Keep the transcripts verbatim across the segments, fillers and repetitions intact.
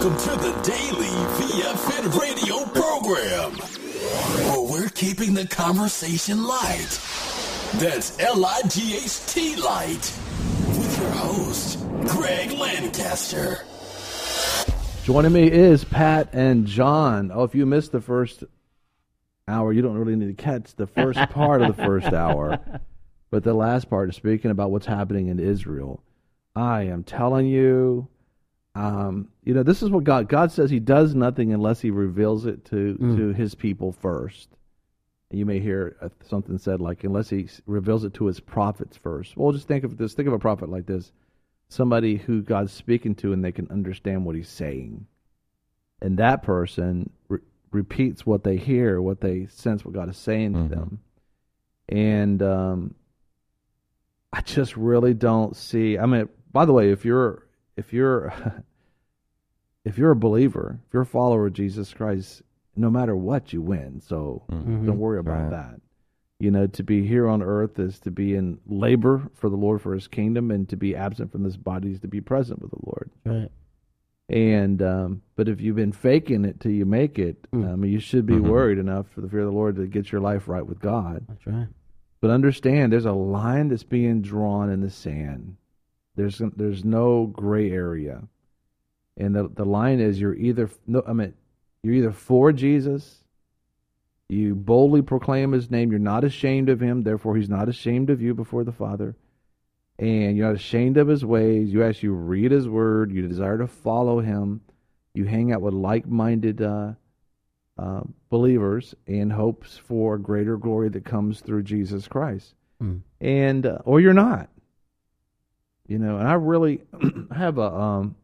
Welcome to the Daily V F N radio program, where we're keeping the conversation light. That's L I G H T light. With your host, Greg Lancaster. Joining me is Pat and John. Oh, if you missed the first hour, you don't really need to catch the first part of the first hour. But the last part is speaking about what's happening in Israel. I am telling you, um, you know, this is what God, God says he does nothing unless he reveals it to, mm. to his people first. And you may hear something said like, unless he reveals it to his prophets first. Well, just think of this. Think of a prophet like this. Somebody who God's speaking to and they can understand what he's saying. And that person re- repeats what they hear, what they sense, what God is saying mm-hmm. to them. And um, I just really don't see, I mean, by the way, if you're, if you're, if you're a believer, if you're a follower of Jesus Christ, no matter what, you win. So mm-hmm. don't worry about right. that. You know, to be here on earth is to be in labor for the Lord, for his kingdom, and to be absent from this body is to be present with the Lord. Right. And, um, but if you've been faking it till you make it, mm. um, you should be mm-hmm. worried enough for the fear of the Lord to get your life right with God. That's right. But understand, there's a line that's being drawn in the sand. There's there's no gray area. And the the line is you're either, no, I mean, you're either for Jesus, you boldly proclaim his name, you're not ashamed of him, therefore he's not ashamed of you before the Father, and you're not ashamed of his ways, you actually read his word, you desire to follow him, you hang out with like-minded uh, uh, believers in hopes for greater glory that comes through Jesus Christ. Mm. And, uh, or you're not. You know, and I really have a, um,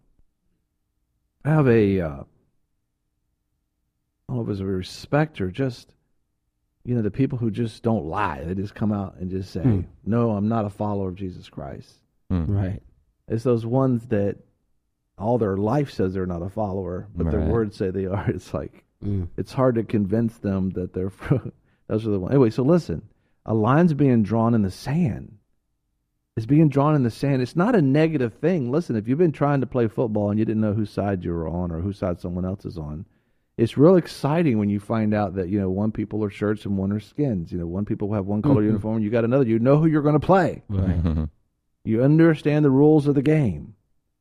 I have a, uh, I don't know if it's a respect or just, you know, the people who just don't lie. They just come out and just say, mm. no, I'm not a follower of Jesus Christ. Mm. Right. It's those ones that all their life says they're not a follower, but right. their words say they are. It's like, mm. it's hard to convince them that they're, those are the ones. Anyway, so listen, a line's being drawn in the sand. It's being drawn in the sand. It's not a negative thing. Listen, if you've been trying to play football and you didn't know whose side you were on or whose side someone else is on, it's real exciting when you find out that, you know, one people are shirts and one are skins. You know, one people have one color mm-hmm. uniform and you got another. You know who you're going to play. Right. Mm-hmm. You understand the rules of the game.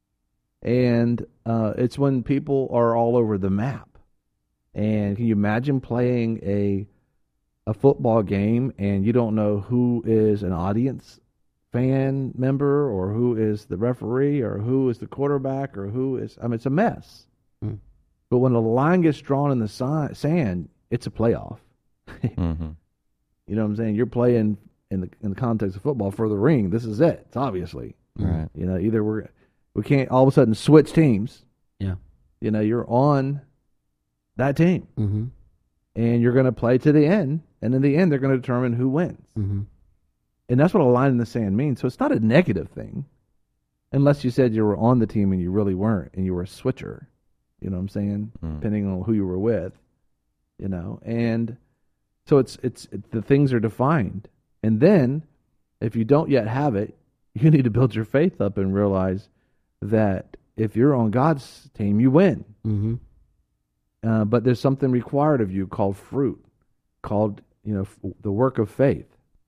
And uh, it's when people are all over the map. And can you imagine playing a a football game and you don't know who is an audience fan member or who is the referee or who is the quarterback or who is, I mean, it's a mess. Mm. But when the line gets drawn in the si- sand, it's a playoff. mm-hmm. You know what I'm saying? You're playing in the in the context of football for the ring. This is it. It's obviously. Right. You know, either we're we can't all of a sudden switch teams. Yeah. You know, you're on that team, mm-hmm. and you're going to play to the end. And in the end, they're going to determine who wins. Mm-hmm. And that's what a line in the sand means. So it's not a negative thing, unless you said you were on the team and you really weren't, and you were a switcher. You know what I'm saying? Mm. Depending on who you were with, you know. And so it's it's it, the things are defined. And then, if you don't yet have it, you need to build your faith up and realize that if you're on God's team, you win. Mm-hmm. Uh, but there's something required of you called fruit, called, you know, f- the work of faith.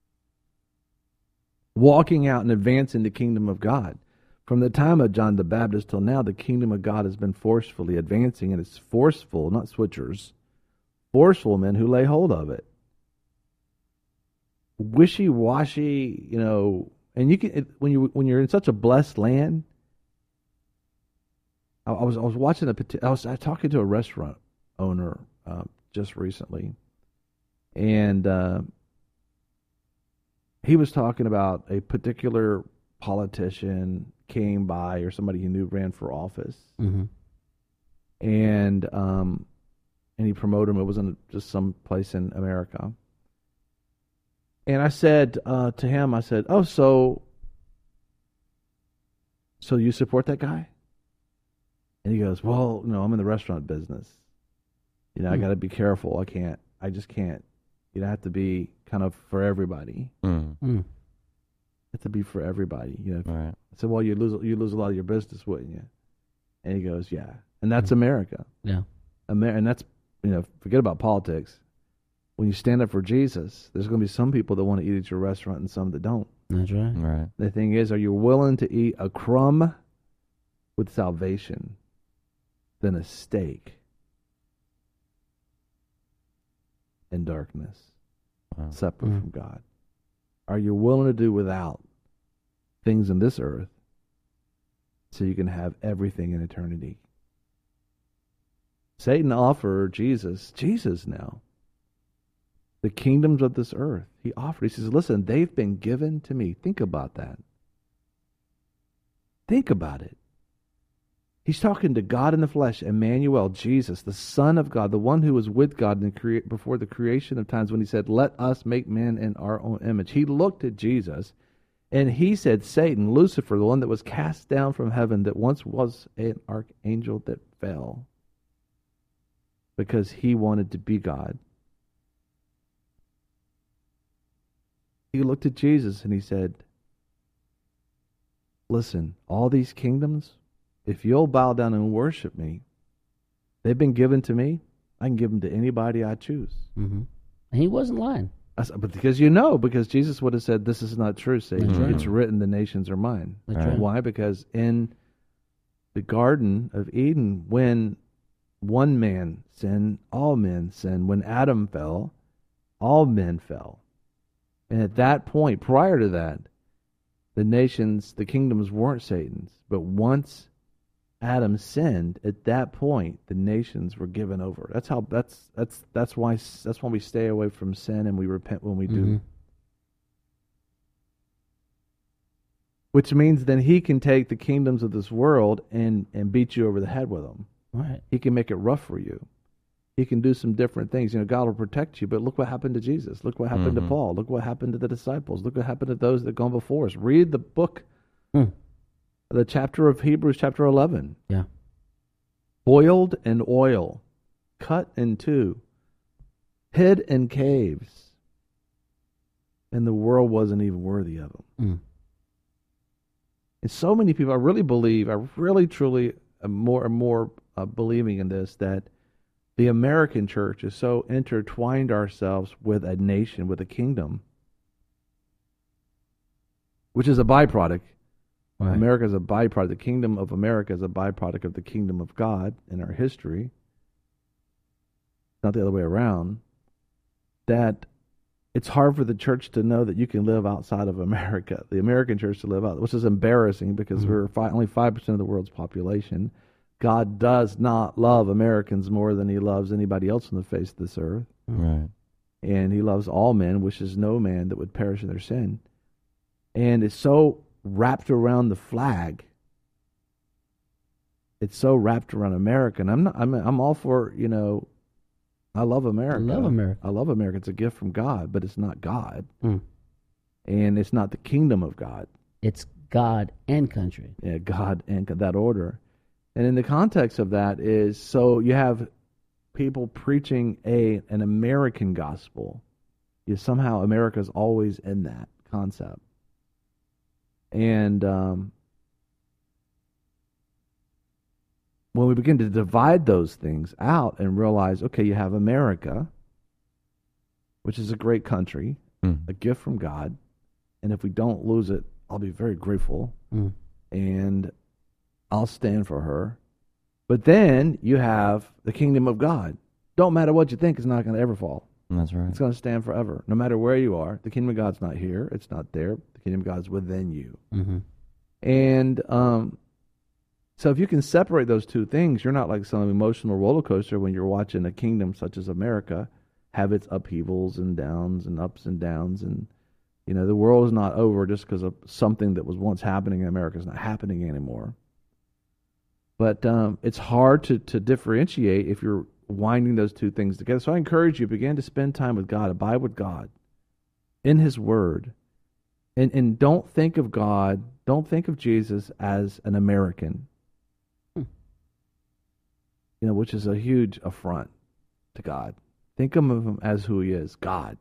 Walking out and advancing the kingdom of God. From the time of John the Baptist till now, the kingdom of God has been forcefully advancing, and it's forceful, not switchers, forceful men who lay hold of it. Wishy-washy, you know, and you can it, when you when you're in such a blessed land. I, I was I was watching a I was, I was talking to a restaurant owner uh, just recently, and uh, he was talking about a particular politician came by, or somebody he knew ran for office, mm-hmm. and um, and he promoted him. It was in just some place in America, and I said uh, to him, I said, "Oh, so, so you support that guy?" And he goes, "Well, no, I'm in the restaurant business. You know, mm. I got to be careful. I can't. I just can't. You know, I have to be kind of for everybody. Mm. Mm. Have to be for everybody. You know." Right. I said, "Well, you lose you lose a lot of your business, wouldn't you?" And he goes, "Yeah." and that's mm-hmm. America. Yeah, Amer- and that's, you know, forget about politics. When you stand up for Jesus, there's going to be some people that want to eat at your restaurant and some that don't. That's right. Right. The thing is, are you willing to eat a crumb with salvation than a steak in darkness, wow. separate mm. from God? Are you willing to do without things in this earth so you can have everything in eternity? Satan offered Jesus, Jesus now, the kingdoms of this earth. He offered, he says, listen, they've been given to me. Think about that. Think about it. He's talking to God in the flesh, Emmanuel, Jesus, the Son of God, the one who was with God in the crea- before the creation of times when he said, let us make man in our own image. He looked at Jesus and he said, Satan, Lucifer, the one that was cast down from heaven, that once was an archangel that fell because he wanted to be God. He looked at Jesus and he said, listen, all these kingdoms, if you'll bow down and worship me, they've been given to me. I can give them to anybody I choose. Mm-hmm. And he wasn't lying. I said, but because you know, because Jesus would have said, this is not true, Satan. That's right. It's written, the nations are mine. That's right. Why? Because in the Garden of Eden, when one man sinned, all men sinned. When Adam fell, all men fell. And at that point, prior to that, the nations, the kingdoms weren't Satan's. But once Adam sinned, at that point, the nations were given over. That's how. That's that's that's why. That's why we stay away from sin and we repent when we do. Mm-hmm. Which means then he can take the kingdoms of this world and and beat you over the head with them. Right. He can make it rough for you. He can do some different things. You know, God will protect you, but look what happened to Jesus. Look what happened mm-hmm. to Paul. Look what happened to the disciples. Look what happened to those that have gone before us. Read the book, mm. the chapter of Hebrews, chapter eleven. Yeah. Boiled in oil, cut in two, hid in caves, and the world wasn't even worthy of them. Mm. And so many people, I really believe, I really, truly am more and more uh, believing in this, that the American church is so intertwined ourselves with a nation, with a kingdom, which is a byproduct. Right. America is a byproduct. The kingdom of America is a byproduct of the kingdom of God in our history. Not the other way around. That it's hard for the church to know that you can live outside of America, the American church to live out, which is embarrassing because mm-hmm. we're fi- only five percent of the world's population. God does not love Americans more than he loves anybody else on the face of this earth. Right. And he loves all men, wishes no man that would perish in their sin. And it's so wrapped around the flag. It's so wrapped around America. And I'm not, I'm, I'm all for, you know, I love America. I love America. I love America. It's a gift from God, but it's not God. Mm. And it's not the kingdom of God. It's God and country. Yeah, God and that order. And in the context of that is, so you have people preaching a an American gospel. You somehow America's always in that concept. And um, when we begin to divide those things out and realize, okay, you have America, which is a great country, mm. a gift from God, and if we don't lose it, I'll be very grateful. Mm. And I'll stand for her. But then you have the kingdom of God. Don't matter what you think, it's not going to ever fall. That's right. It's going to stand forever. No matter where you are, the kingdom of God's not here. It's not there. The kingdom of God's within you. Mm-hmm. And um, so if you can separate those two things, you're not like some emotional roller coaster when you're watching a kingdom such as America have its upheavals and downs and ups and downs. And, you know, the world is not over just because of something that was once happening in America is not happening anymore. But um, it's hard to, to differentiate if you're winding those two things together. So I encourage you, begin to spend time with God, abide with God in His Word. And and don't think of God, don't think of Jesus as an American. Hmm. You know, which is a huge affront to God. Think of Him as who He is, God.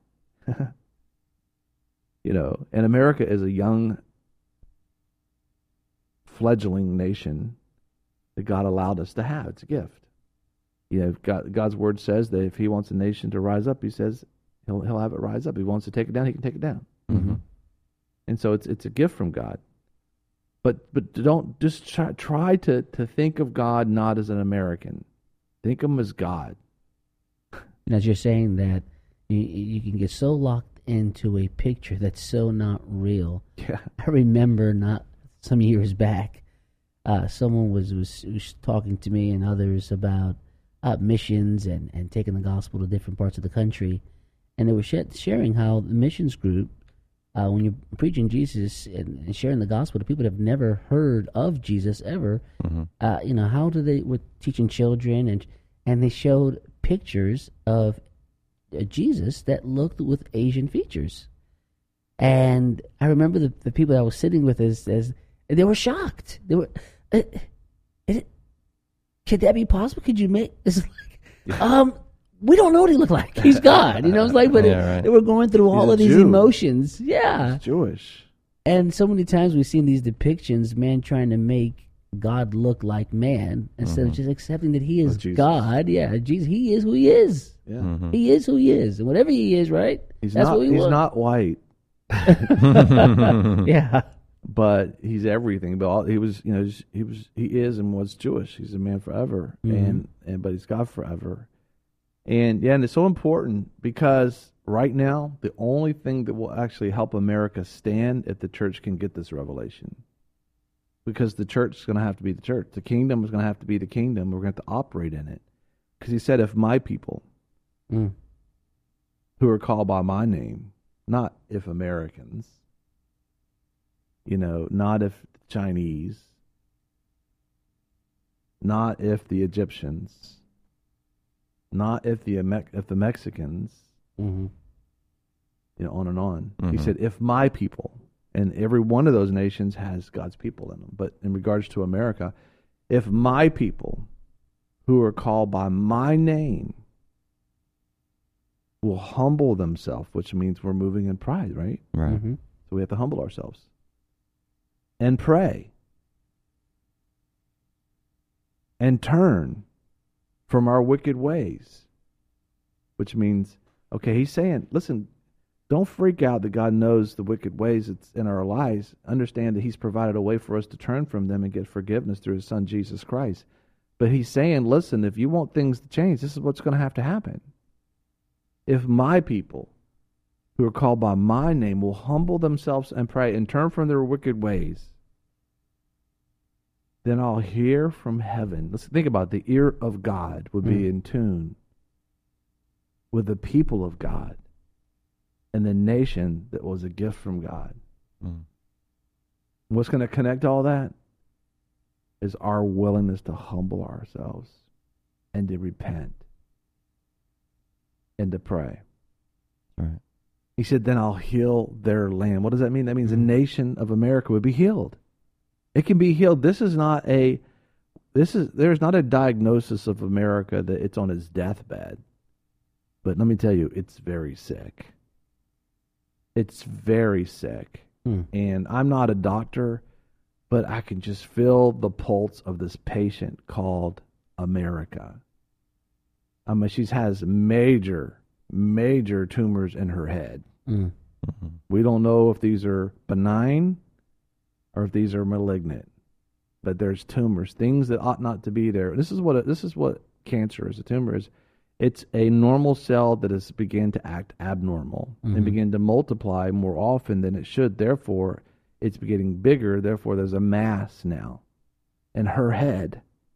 You know, and America is a young, fledgling nation that God allowed us to have. It's a gift. You know, God, God's word says that if He wants a nation to rise up, He says He'll He'll have it rise up. If He wants to take it down, He can take it down. Mm-hmm. And so it's it's a gift from God. But but don't just try, try to, to think of God not as an American. Think of Him as God. And as you're saying that, you, you can get so locked into a picture that's so not real. Yeah. I remember not some years back, uh, someone was, was was talking to me and others about uh, missions and, and taking the gospel to different parts of the country. And they were sh- sharing how the missions group, uh, when you're preaching Jesus and, and sharing the gospel to people that have never heard of Jesus ever, mm-hmm. uh, you know, how do they, with teaching children, and and they showed pictures of uh, Jesus that looked with Asian features. And I remember the, the people I was sitting with as, as they were shocked. They were, uh, it, could that be possible? Could you make this? Like, yeah. Um, we don't know what he looked like. He's God, you know. It's like, but yeah, it, right. they were going through all He's of a these Jew. emotions. Yeah, He's Jewish. And so many times we've seen these depictions, man trying to make God look like man instead Mm-hmm. of just accepting that He is Oh, Jesus. God. Yeah, Jesus. He is who He is. Yeah. Mm-hmm. He is who He is, and whatever He is, right? He's That's not what we he's want. not white, Yeah. but he's everything. But all, he was, you know, he was, he is and was Jewish. He's a man forever, Mhm. and and but he's God forever. And yeah, and it's so important because right now the only thing that will actually help America stand if the church can get this revelation, because the church is going to have to be the church. The kingdom is going to have to be the kingdom. We're going to have to operate in it, because He said, "If my people, Mm. who are called by my name," not if Americans, you know, not if Chinese, not if the Egyptians, not if the if the Mexicans, Mm-hmm. you know, on and on. He Mhm. said, "If my people," and every one of those nations has God's people in them. But in regards to America, if my people, who are called by my name, will humble themselves, which means we're moving in pride, right? Right. Mm-hmm. So we have to humble ourselves and pray and turn from our wicked ways, which means, okay, He's saying, listen, don't freak out that God knows the wicked ways that's in our lives. Understand that He's provided a way for us to turn from them and get forgiveness through His Son, Jesus Christ. But He's saying, listen, if you want things to change, this is what's going to have to happen. If my people, who are called by my name, will humble themselves and pray and turn from their wicked ways, then I'll hear from heaven. Let's think about it. The ear of God would be Mm. in tune with the people of God and the nation that was a gift from God. Mm. What's going to connect all that is our willingness to humble ourselves and to repent and to pray. Right. He said, then I'll heal their land. What does that mean? That means the nation of America would be healed. It can be healed. This is not a, this is, there's not a diagnosis of America that it's on its deathbed. But let me tell you, it's very sick. It's very sick. Hmm. And I'm not a doctor, but I can just feel the pulse of this patient called America. I mean, she has major, major tumors in her head. Mm. Mm-hmm. We don't know if these are benign or if these are malignant, but there's tumors, things that ought not to be there. This is what this is what cancer is. A tumor is. It's a normal cell that has begun to act abnormal Mm-hmm. and begin to multiply more often than it should. Therefore, it's getting bigger. Therefore, there's a mass now, and her head,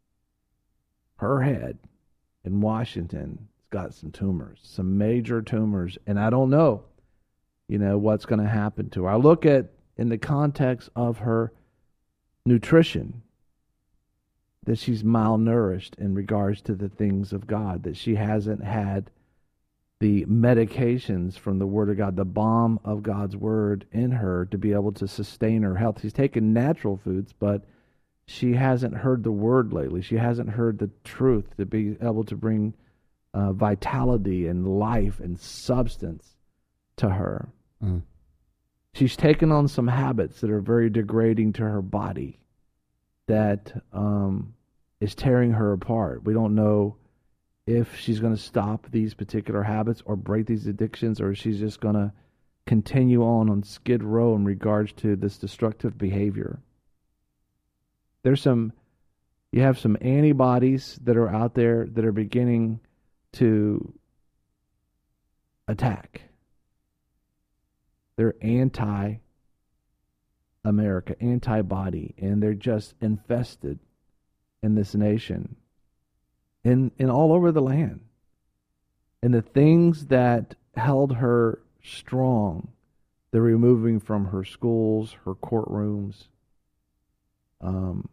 her head. in Washington, it's got some tumors, some major tumors, and I don't know, you know, what's going to happen to her. I look at, in the context of her nutrition, that she's malnourished in regards to the things of God, that she hasn't had the medications from the Word of God, the balm of God's Word in her to be able to sustain her health. She's taken natural foods, but she hasn't heard the Word lately. She hasn't heard the truth to be able to bring uh, vitality and life and substance to her. Mm. She's taken on some habits that are very degrading to her body, that um, is tearing her apart. We don't know if she's going to stop these particular habits or break these addictions, or she's just going to continue on on skid row in regards to this destructive behavior. There's some, you have some antibodies that are out there that are beginning to attack. They're anti-America, anti-body, and they're just infested in this nation and, and all over the land. And the things that held her strong, they're removing from her schools, her courtrooms, um,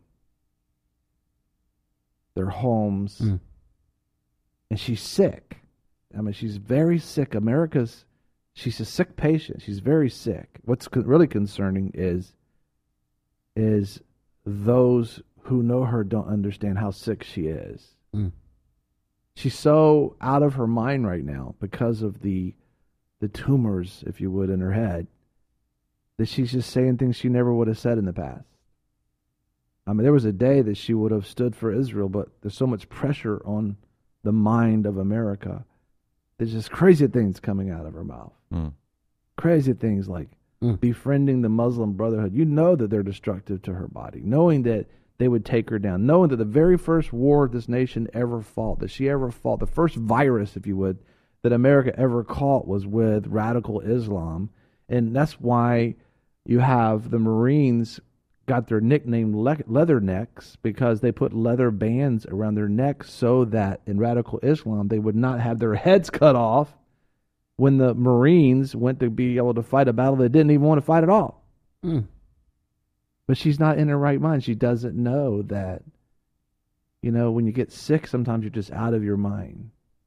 their homes. Mm. And she's sick. I mean, she's very sick. America's, she's a sick patient. She's very sick. What's really concerning is, is those who know her don't understand how sick she is. Mm. She's so out of her mind right now because of the the tumors, if you would, in her head, that she's just saying things she never would have said in the past. I mean, there was a day that she would have stood for Israel, but there's so much pressure on the mind of America. There's just crazy things coming out of her mouth. Mm. Crazy things like mm. befriending the Muslim Brotherhood. You know that they're destructive to her body, knowing that they would take her down, knowing that the very first war this nation ever fought, that she ever fought, the first virus, if you would, that America ever caught was with radical Islam. And that's why you have the Marines got their nickname le- Leathernecks, because they put leather bands around their necks so that in radical Islam they would not have their heads cut off when the Marines went to be able to fight a battle they didn't even want to fight at all. Mm. But she's not in her right mind. She doesn't know that, you know, when you get sick, sometimes you're just out of your mind.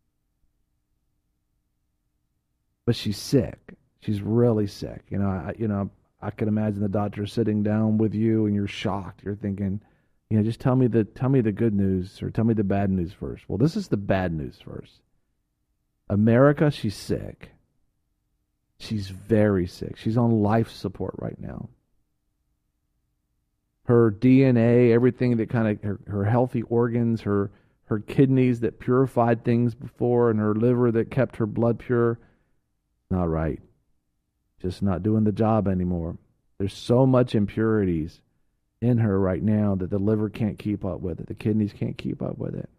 But she's sick. She's really sick. You know, I, you know, I can imagine the doctor sitting down with you and you're shocked. You're thinking, you know, just tell me the tell me the good news or tell me the bad news first. Well, this is the bad news first. America, she's sick. She's very sick. She's on life support right now. Her D N A, everything that kind of, her, her healthy organs, her her kidneys that purified things before, and her liver that kept her blood pure, not right. Just not doing the job anymore. There's so much impurities in her right now that the liver can't keep up with it. The kidneys can't keep up with it.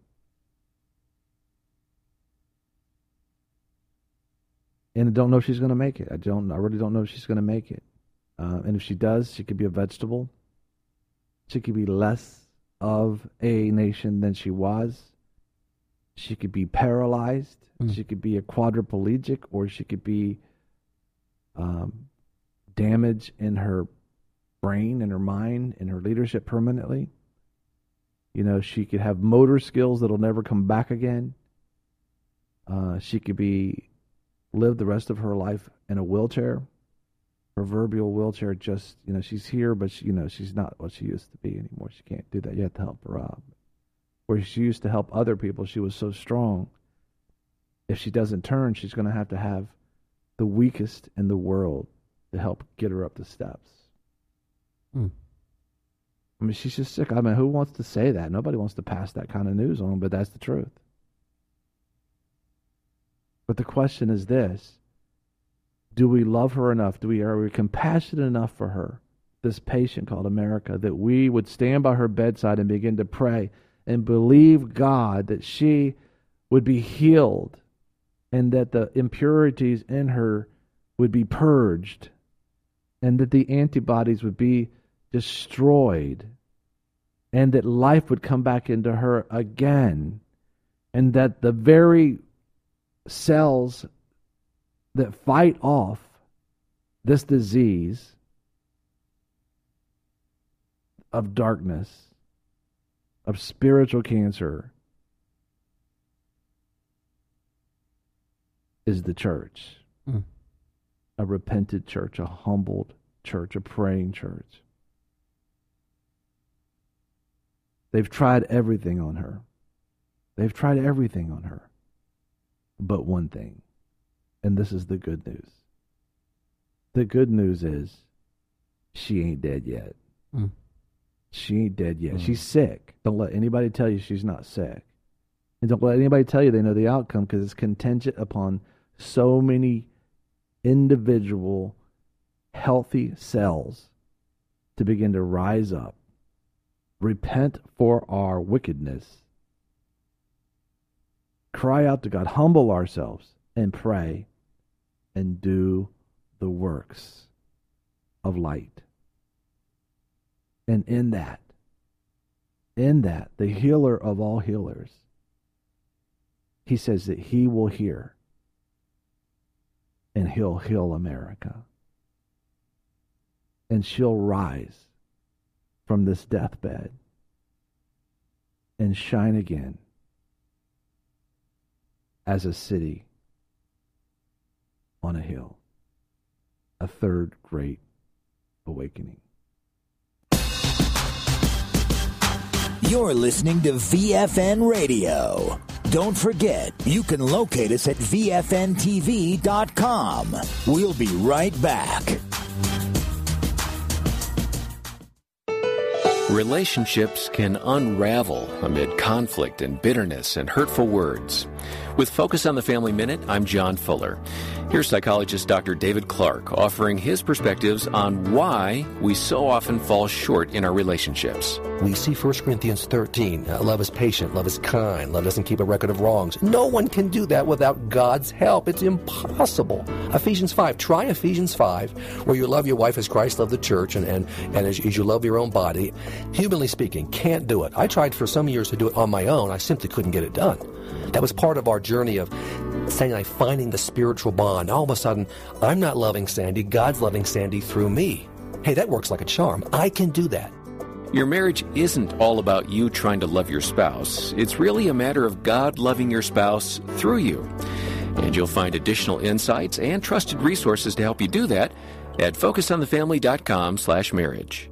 And I don't know if she's going to make it. I don't. I really don't know if she's going to make it. Uh, and if she does, she could be a vegetable. She could be less of a nation than she was. She could be paralyzed. Mm. She could be a quadriplegic, or she could be um, damage in her brain, in her mind, in her leadership permanently. You know, she could have motor skills that'll never come back again. Uh, she could be live the rest of her life in a wheelchair. Proverbial wheelchair, just, you know, she's here, but she, you know, she's not what she used to be anymore. She can't do that. You have to help her up. Where she used to help other people, she was so strong. If she doesn't turn, she's going to have to have the weakest in the world to help get her up the steps. Mm. I mean, she's just sick. I mean, who wants to say that? Nobody wants to pass that kind of news on, but that's the truth. But the question is this. Do we love her enough? Do we are we compassionate enough for her, this patient called America, that we would stand by her bedside and begin to pray and believe God that she would be healed and that the impurities in her would be purged and that the antibodies would be destroyed and that life would come back into her again and that the very cells that fight off this disease of darkness, of spiritual cancer, is the church. Mm. A repentant church, a humbled church, a praying church. They've tried everything on her. They've tried everything on her. But one thing. And this is the good news. The good news is she ain't dead yet. Mm. She she ain't dead yet. Mm. She's sick. Don't let anybody tell you she's not sick. And don't let anybody tell you they know the outcome, because it's contingent upon so many individual healthy cells to begin to rise up, repent for our wickedness, cry out to God, humble ourselves, and pray, and do the works of light. And in that, in that, the healer of all healers, he says that he will hear and he'll heal America. And she'll rise from this deathbed and shine again as a city on a hill. A third great awakening. You're listening to V F N Radio. Don't forget, you can locate us at V F N T V dot com. We'll be right back. Relationships can unravel amid conflict and bitterness and hurtful words. With Focus on the Family Minute, I'm John Fuller. Here's psychologist Doctor David Clark offering his perspectives on why we so often fall short in our relationships. We see First Corinthians thirteen. Uh, love is patient, love is kind, love doesn't keep a record of wrongs. No one can do that without God's help. It's impossible. Ephesians five. Try Ephesians five, where you love your wife as Christ loved the church, and, and, and as, as you love your own body. Humanly speaking, can't do it. I tried for some years to do it on my own. I simply couldn't get it done. That was part of our journey of saying, like, finding the spiritual bond. All of a sudden, I'm not loving Sandy. God's loving Sandy through me. Hey, that works like a charm. I can do that. Your marriage isn't all about you trying to love your spouse. It's really a matter of God loving your spouse through you. And you'll find additional insights and trusted resources to help you do that at focus on the family dot com slash marriage.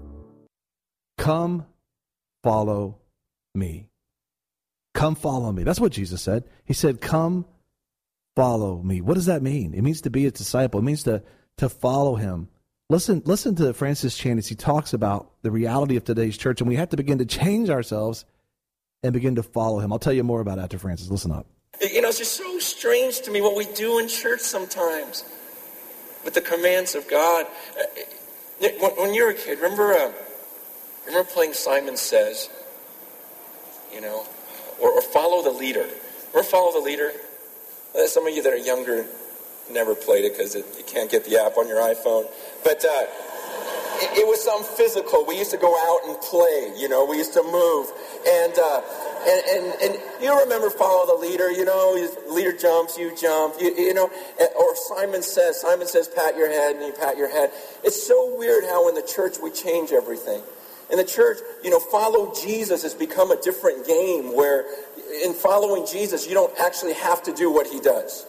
Come, follow me. Come, follow me. That's what Jesus said. He said, come, follow me. What does that mean? It means to be a disciple. It means to, to follow him. Listen, listen to Francis Chan as he talks about the reality of today's church, and we have to begin to change ourselves and begin to follow him. I'll tell you more about it after Francis. Listen up. You know, it's just so strange to me what we do in church sometimes with the commands of God. When you were a kid, remember, uh, remember playing Simon Says, you know, or, or Follow the Leader. Remember Follow the Leader? Some of you that are younger never played it because you can't get the app on your iPhone. But uh, it, it was something physical. We used to go out and play, you know. We used to move. And, uh, and, and, and you remember Follow the Leader, you know. The leader jumps, you jump, you, you know. Or Simon Says, Simon says, pat your head, and you pat your head. It's so weird how in the church we change everything. In the church, you know, follow Jesus has become a different game where in following Jesus, you don't actually have to do what he does.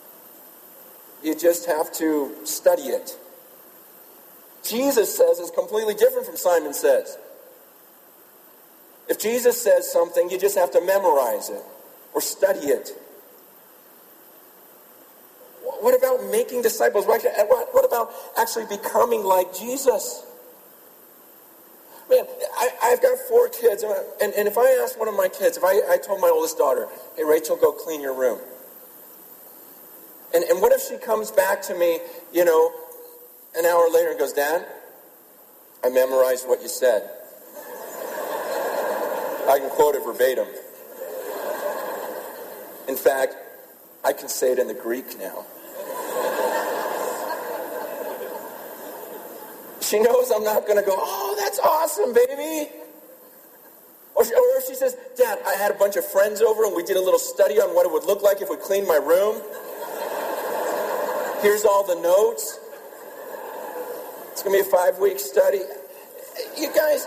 You just have to study it. Jesus Says is completely different from Simon Says. If Jesus says something, you just have to memorize it or study it. What about making disciples? What about actually becoming like Jesus? Man, I, I've got four kids, and, and if I asked one of my kids, if I, I told my oldest daughter, hey, Rachel, go clean your room. And, and what if she comes back to me, you know, an hour later and goes, Dad, I memorized what you said. I can quote it verbatim. In fact, I can say it in the Greek now. She knows I'm not going to go, oh, that's awesome, baby. Or she, or she says, Dad, I had a bunch of friends over and we did a little study on what it would look like if we cleaned my room. Here's all the notes. It's going to be a five-week study. You guys,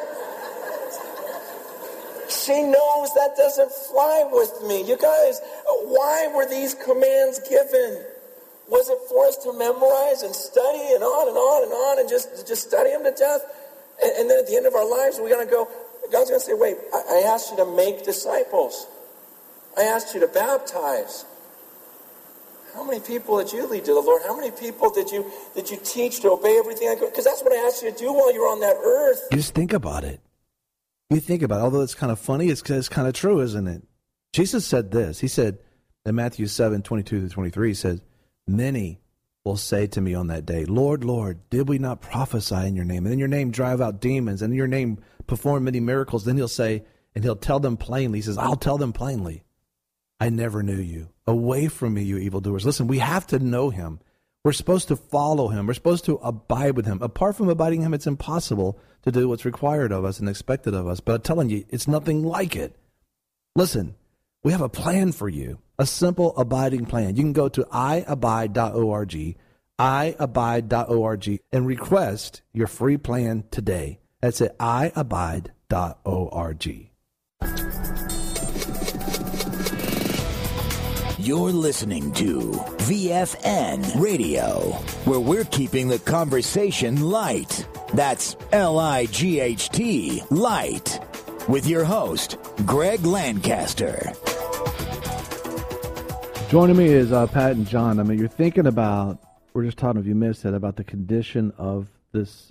she knows that doesn't fly with me. You guys, why were these commands given? Was it for us to memorize and study and on and on and on and just, just study them to death? And, and then at the end of our lives, we're going to go, God's going to say, wait, I, I asked you to make disciples. I asked you to baptize. How many people did you lead to the Lord? How many people did you did you teach to obey everything I could? Because that's what I asked you to do while you were on that earth. You just think about it. You think about it, although it's kind of funny, it's, it's kind of true, isn't it? Jesus said this. He said in Matthew seven, twenty-two to twenty-three, he says, many will say to me on that day, Lord, Lord, did we not prophesy in your name? And in your name drive out demons, and in your name perform many miracles. Then he'll say, and he'll tell them plainly, he says, I'll tell them plainly, I never knew you. Away from me, you evildoers. Listen, we have to know him. We're supposed to follow him. We're supposed to abide with him. Apart from abiding him, it's impossible to do what's required of us and expected of us. But I'm telling you, it's nothing like it. Listen, we have a plan for you, a simple abiding plan. You can go to i abide dot org, i abide dot org, and request your free plan today. That's at i abide dot org. You're listening to V F N Radio, where we're keeping the conversation light. That's L I G H T, light. With your host, Greg Lancaster. Joining me is uh, Pat and John. I mean, you're thinking about, we're just talking, if you missed it, about the condition of this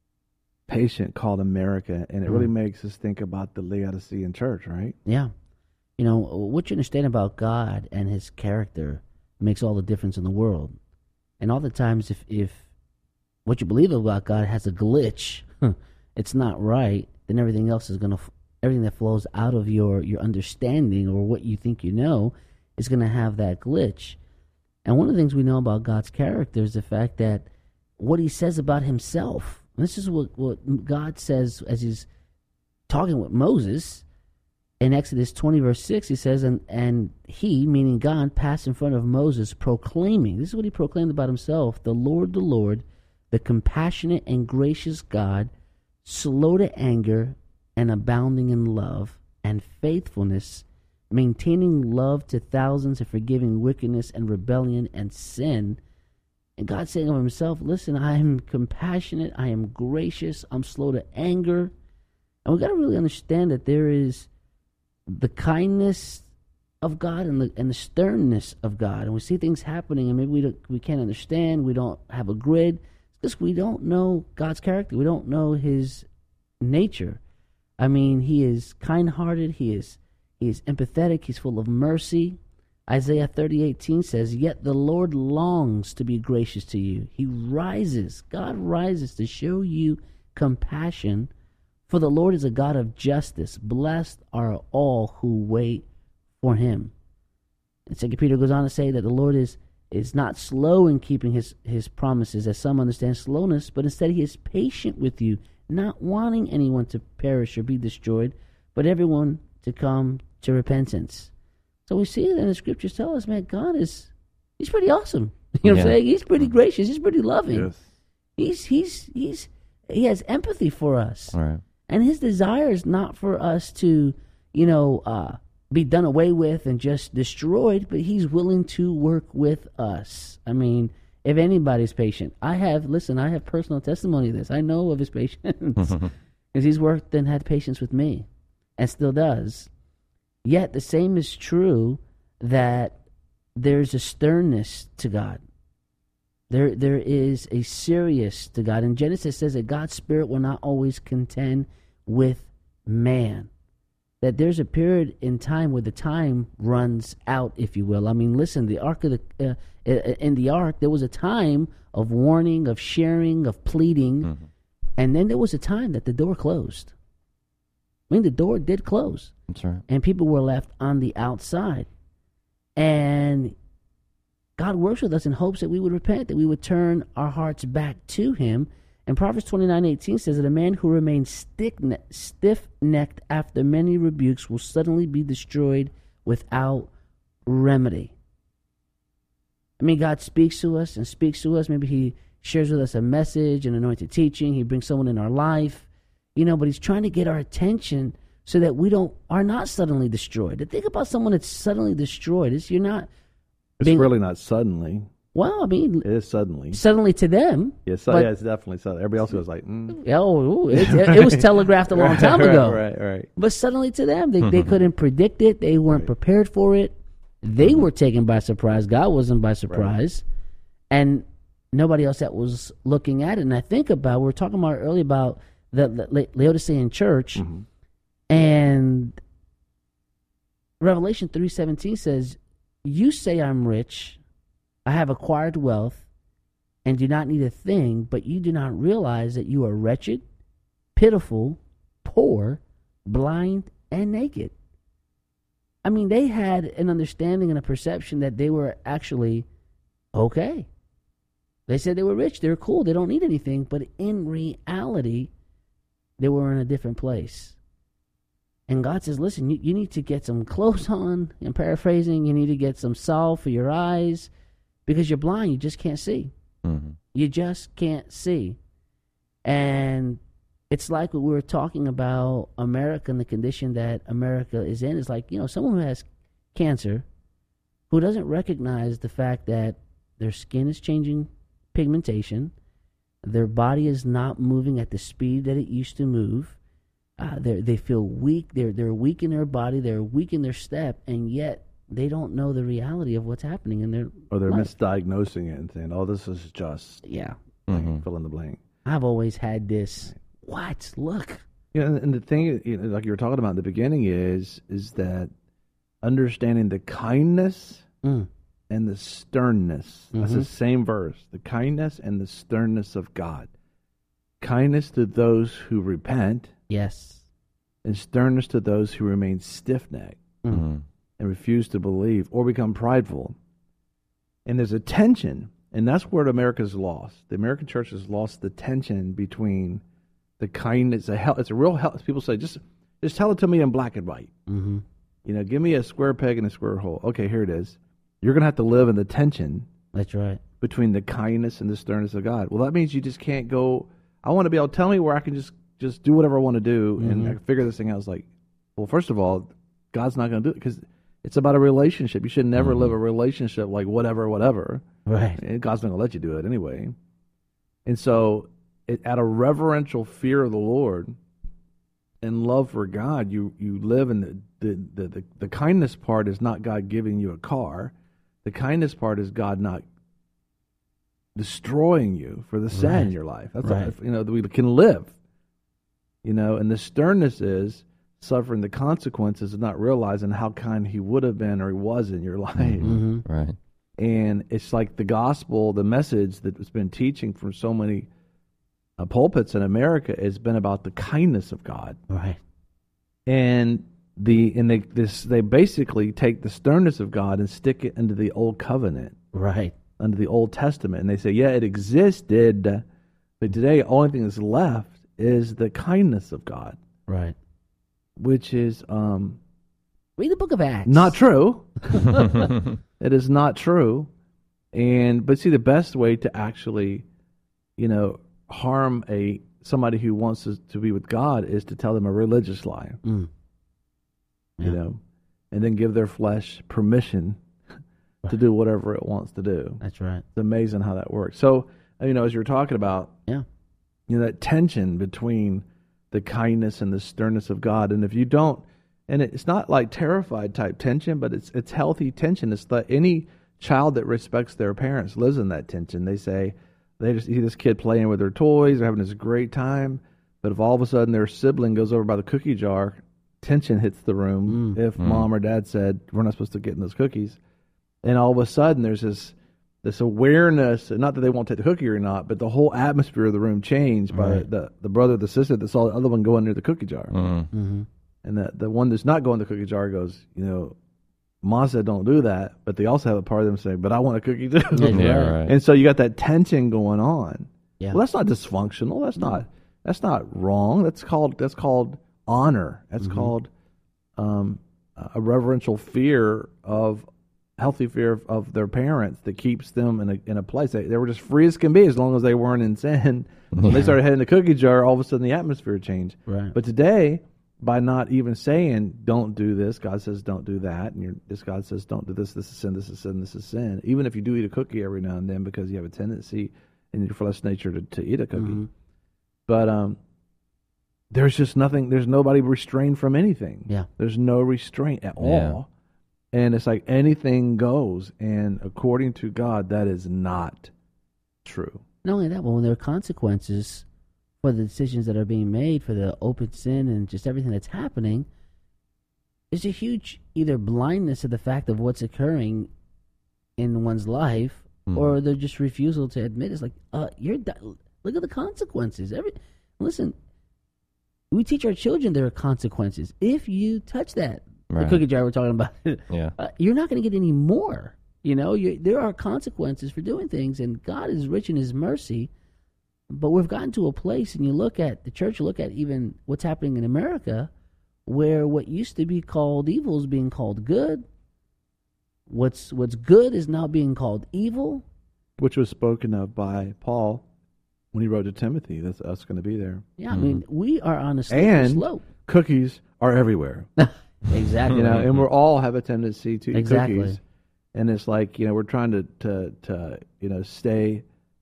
patient called America, and it really mm. makes us think about the Laodicean church, right? Yeah. You know, what you understand about God and his character makes all the difference in the world. And all the times, if, if what you believe about God has a glitch, it's not right, then everything else is going to, everything that flows out of your, your understanding or what you think you know is going to have that glitch. And one of the things we know about God's character is the fact that what he says about himself, and this is what, what God says as he's talking with Moses. In Exodus twenty, verse six, he says, and, and he, meaning God, passed in front of Moses, proclaiming, this is what he proclaimed about himself, the Lord, the Lord, the compassionate and gracious God, slow to anger and abounding in love and faithfulness, maintaining love to thousands and forgiving wickedness and rebellion and sin. And God saying of himself, listen, I am compassionate, I am gracious, I'm slow to anger. And we've got to really understand that there is the kindness of God and the and the sternness of God, and we see things happening, and maybe we don't, we can't understand. We don't have a grid. It's because we don't know God's character. We don't know His nature. I mean, He is kind-hearted. He is He is empathetic. He's full of mercy. Isaiah thirty eighteen says, "Yet the Lord longs to be gracious to you. He rises. God rises to show you compassion." For the Lord is a God of justice. Blessed are all who wait for him. And Second Peter goes on to say that the Lord is, is not slow in keeping his, his promises, as some understand slowness, but instead he is patient with you, not wanting anyone to perish or be destroyed, but everyone to come to repentance. So we see that in the scriptures tell us, man, God is, he's pretty awesome. You know yeah. what I'm saying? He's pretty gracious. He's pretty loving. Yes. He's, he's, he's, he has empathy for us. All right. And his desire is not for us to, you know, uh, be done away with and just destroyed, but he's willing to work with us. I mean, if anybody's patient, I have, listen, I have personal testimony of this. I know of his patience because he's worked and had patience with me and still does. Yet the same is true that there's a sternness to God. There, there is a serious to God. And Genesis says that God's spirit will not always contend with man. That there's a period in time where the time runs out, if you will. I mean, listen, the ark of the uh, in the ark, there was a time of warning, of sharing, of pleading, mm-hmm. and then there was a time that the door closed. I mean, the door did close. That's right. And people were left on the outside. And God works with us in hopes that we would repent, that we would turn our hearts back to him. And Proverbs twenty-nine eighteen says that a man who remains stiff-necked after many rebukes will suddenly be destroyed without remedy. I mean, God speaks to us and speaks to us. Maybe he shares with us a message, an anointed teaching. He brings someone in our life, you know, but he's trying to get our attention so that we don't are not suddenly destroyed. The thing about someone that's suddenly destroyed is you're not It's being, really not suddenly. Well, I mean, it is suddenly. Suddenly to them. Yes, yeah, yeah, it's definitely suddenly. Everybody else goes like, mm. oh, it, it, it was telegraphed a long time ago. right, right, right. But suddenly to them, they, they couldn't predict it. They weren't right. prepared for it. They mm-hmm. were taken by surprise. God wasn't by surprise. Right. And nobody else that was looking at it. And I think about, we were talking about earlier about the, the Laodicean church. Mm-hmm. And Revelation three seventeen says, "You say I'm rich, I have acquired wealth, and do not need a thing, but you do not realize that you are wretched, pitiful, poor, blind, and naked." I mean, they had an understanding and a perception that they were actually okay. They said they were rich, they were cool, they don't need anything, but in reality, they were in a different place. And God says, listen, you, you need to get some clothes on. I'm paraphrasing. You need to get some salve for your eyes because you're blind. You just can't see. Mm-hmm. You just can't see. And it's like what we were talking about America and the condition that America is in. It's like, you know, someone who has cancer who doesn't recognize the fact that their skin is changing pigmentation, their body is not moving at the speed that it used to move. Uh, they they feel weak. They're they're weak in their body. They're weak in their step, and yet they don't know the reality of what's happening in their Or they're life. misdiagnosing it and saying, "Oh, this is just Yeah, like, fill in the blank." I've always had this. What? Look. Yeah, and, and the thing, you know, like you were talking about in the beginning, is is that understanding the kindness Mm. and the sternness. That's Mhm. the same verse. The kindness and the sternness of God. Kindness to those who repent, Yes. and sternness to those who remain stiff-necked Mm. Mm-hmm. and refuse to believe or become prideful. And there's a tension, and that's where America's lost. The American church has lost the tension between the kindness. A hell, it's a real hell. People say, just just tell it to me in black and white. Mm-hmm. You know, give me a square peg and a square hole. Okay, here it is. You're going to have to live in the tension That's right. between the kindness and the sternness of God. Well, that means you just can't go, I want to be able to tell me where I can just, just do whatever I want to do and Mhm. I can figure this thing out. It's like, well, first of all, God's not going to do it because it's about a relationship. You should never Mhm. live a relationship like whatever, whatever. Right. And God's not going to let you do it anyway. And so, it, out of reverential fear of the Lord and love for God, you, you live in the the, the, the the kindness part is not God giving you a car. The kindness part is God not destroying you for the sin Right. in your life. That's Right. all, you know, that we can live. You know, and the sternness is suffering the consequences of not realizing how kind He would have been or He was in your life. Mm-hmm. Right. And it's like the gospel, the message that has been teaching from so many uh, pulpits in America has been about the kindness of God. Right. And the and they this they basically take the sternness of God and stick it into the old covenant, Right. under the Old Testament, and they say, yeah, it existed, but today the only thing that's left is the kindness of God, Right. which is um, Read the book of Acts. not true. It is not true. And but see, the best way to actually, you know, harm a somebody who wants to, to be with God is to tell them a religious lie. Mm. You Yeah. know, and then give their flesh permission to do whatever it wants to do. That's right. It's amazing how that works. So, you know, as you're talking about, Yeah. you know, that tension between the kindness and the sternness of God, and if you don't, and it's not like terrified type tension, but it's it's healthy tension. It's like any child that respects their parents lives in that tension. They say they just see this kid playing with their toys, they're having this great time, but if all of a sudden their sibling goes over by the cookie jar, tension hits the room. Mm. If mm. mom or dad said we're not supposed to get in those cookies, and all of a sudden there's this this awareness, not that they won't take the cookie or not, but the whole atmosphere of the room changed by Right. the the brother, the sister that saw the other one going near the cookie jar. Mm-hmm. Mm-hmm. And the, the one that's not going to the cookie jar goes, you know, Mom said don't do that, but they also have a part of them saying, but I want a cookie too. Yeah, Yeah, right. right. And so you got that tension going on. Yeah. Well, that's not dysfunctional. That's not that's not wrong. That's called that's called honor. That's Mhm. called um, a reverential fear of healthy fear of, of their parents that keeps them in a in a place. They, they were just free as can be as long as they weren't in sin. When they started heading the cookie jar, all of a sudden the atmosphere changed. Right. But today, by not even saying don't do this, God says don't do that, and you're, this God says don't do this. This is sin. This is sin. This is sin. Even if you do eat a cookie every now and then because you have a tendency in your flesh nature to, to eat a cookie, Mhm. but um, there's just nothing. There's nobody restrained from anything. Yeah. There's no restraint at Yeah. all, and it's like anything goes. And according to God, that is not true. Not only that, but when there are consequences for the decisions that are being made, for the open sin and just everything that's happening, there's a huge either blindness to the fact of what's occurring in one's life, mm. or they're just refusal to admit it's like, uh, you're di- look at the consequences. Every listen, we teach our children there are consequences. If you touch that, right. the cookie jar we're talking about, yeah. uh, you're not going to get any more. You know, you, there are consequences for doing things, and God is rich in His mercy. But we've gotten to a place, and you look at the church, you look at even what's happening in America, where what used to be called evil is being called good. What's what's good is now being called evil. Which was spoken of by Paul when he wrote to Timothy. That's us going to be there. Yeah, mm-hmm. I mean, we are on a slippery and slope. Cookies are everywhere. Exactly. You know, and we all have a tendency to eat exactly. cookies. And it's like, you know, we're trying to, to, to you know, stay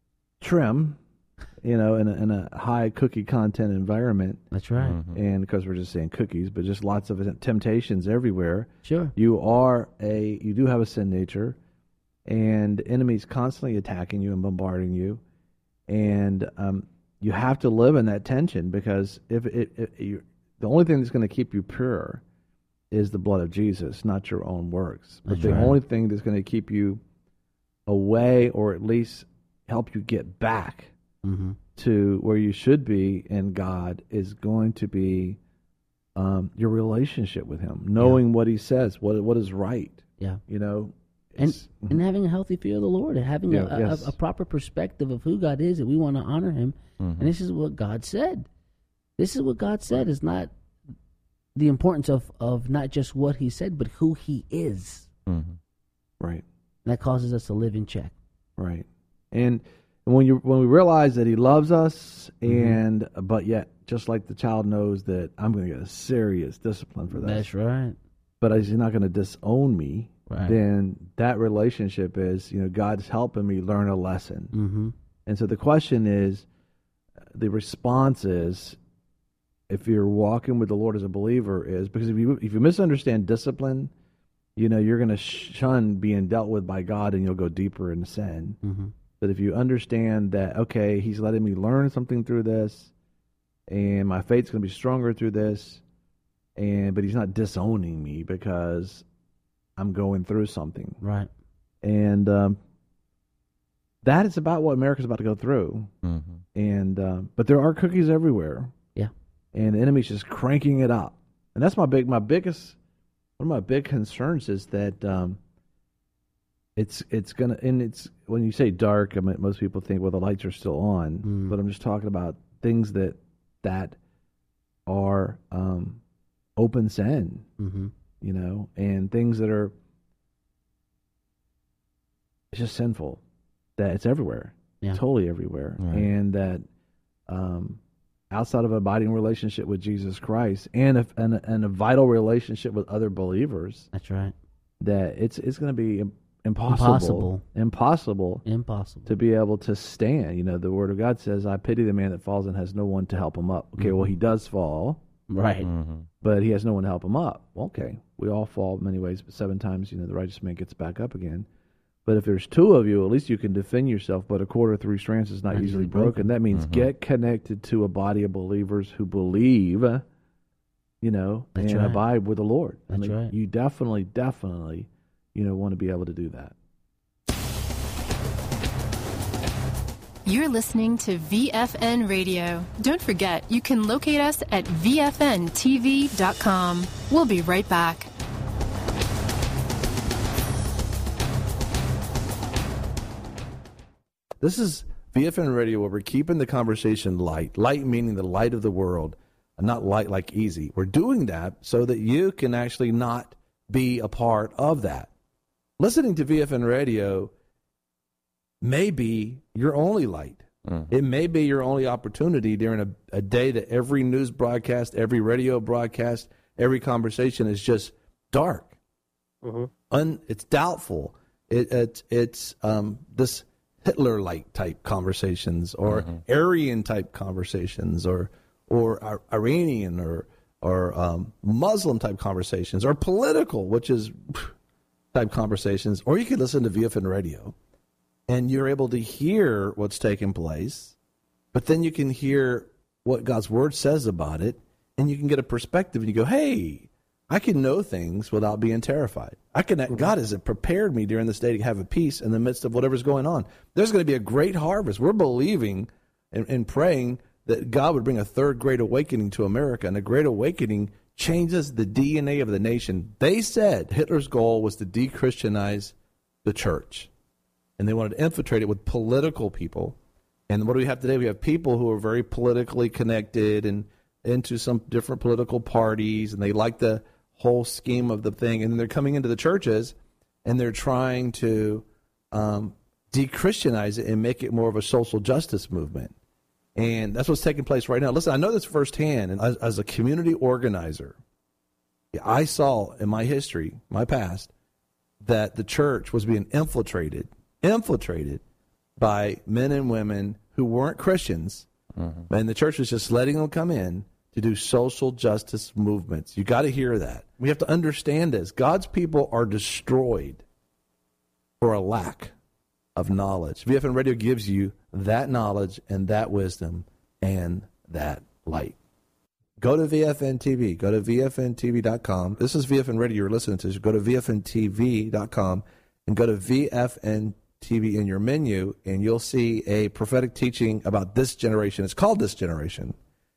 trim, you know, in a, in a high cookie content environment. That's right. Mm-hmm. And because we're just saying cookies, but just lots of temptations everywhere. Sure. You are a, you do have a sin nature, and enemies constantly attacking you and bombarding you. And um, you have to live in that tension, because if it, it, you, the only thing that's going to keep you pure is the blood of Jesus, not your own works. But That's the right. only thing that's going to keep you away, or at least help you get back mm-hmm. to where you should be in God, is going to be um, your relationship with Him, knowing yeah. what He says, what what is right. Yeah, you know, and and having a healthy fear of the Lord, and having yeah, a, yes. a, a proper perspective of who God is, that we want to honor Him. Mm-hmm. And this is what God said. This is what God said. Is not the importance of, of not just what He said, but who He is. Mm-hmm. Right. And that causes us to live in check. Right. And when you when we realize that He loves us, mm-hmm. and but yet, just like the child knows that I'm going to get a serious discipline for this. That's right. But He's not going to disown me. Right. Then that relationship is, you know, God's helping me learn a lesson. Mm-hmm. And so the question is, the response is, if you're walking with the Lord as a believer, is because if you if you misunderstand discipline, you know, you're going to shun being dealt with by God, and you'll go deeper in sin. Mm-hmm. But if you understand that, okay, He's letting me learn something through this, and my faith's going to be stronger through this, and but He's not disowning me because I'm going through something. Right. And um, that is about what America's about to go through. Mm-hmm. And uh, but there are cookies everywhere. Yeah. And the enemy's just cranking it up. And that's my big, my biggest, one of my big concerns is that um, it's it's gonna, and it's when you say dark, I mean, most people think, well, the lights are still on. Mm. But I'm just talking about things that that are um, open sin, mm-hmm. you know, and things that are it's just sinful. That it's everywhere, yeah. totally everywhere, right. and that. Um, outside of an abiding relationship with Jesus Christ, and a, and, a, and a vital relationship with other believers, that's right. That it's it's going to be impossible, Impossible. impossible, Impossible to be able to stand. You know, the Word of God says, "I pity the man that falls and has no one to help him up." Okay, mm-hmm. well, he does fall, right? Mm-hmm. but he has no one to help him up. Okay, we all fall many ways, but seven times, you know, the righteous man gets back up again. But if there's two of you, at least you can defend yourself. But a cord of three strands is not Not easily easily broken. broken. That means Mm-hmm. get connected to a body of believers who believe, you know, That's and right. abide with the Lord. That's I mean, right. You definitely, definitely, you know, want to be able to do that. You're listening to V F N Radio. Don't forget, you can locate us at V F N T V dot com. We'll be right back. This is V F N Radio, where we're keeping the conversation light. Light meaning the light of the world, and not light like easy. We're doing that so that you can actually not be a part of that. Listening to V F N Radio may be your only light. Mm. It may be your only opportunity during a, a day that every news broadcast, every radio broadcast, every conversation is just dark. Mm-hmm. Un, it's doubtful. It, it, it's um, this Hitler-like type conversations, or mm-hmm. Aryan-type conversations, or or Iranian or or um, Muslim-type conversations, or political, which is type conversations. Or you could listen to V F N Radio, and you're able to hear what's taking place, but then you can hear what God's word says about it, and you can get a perspective, and you go, hey, I can know things without being terrified. I can. Mm-hmm. God has prepared me during this day to have a peace in the midst of whatever's going on. There's going to be a great harvest. We're believing and, and praying that God would bring a third great awakening to America, and a great awakening changes the D N A of the nation. They said Hitler's goal was to de-Christianize the church, and they wanted to infiltrate it with political people. And what do we have today? We have people who are very politically connected and into some different political parties, and they like the whole scheme of the thing. And then they're coming into the churches, and they're trying to um, de-Christianize it and make it more of a social justice movement. And that's what's taking place right now. Listen, I know this firsthand. And as, as a community organizer, I saw in my history, my past, that the church was being infiltrated, infiltrated by men and women who weren't Christians. Mm-hmm. And the church was just letting them come in to do social justice movements. You got to hear that. We have to understand this. God's people are destroyed for a lack of knowledge. V F N Radio gives you that knowledge and that wisdom and that light. Go to V F N T V. Go to V F N T V dot com. This is V F N Radio you're listening to. So go to V F N T V dot com and go to V F N T V in your menu, and you'll see a prophetic teaching about this generation. It's called This Generation.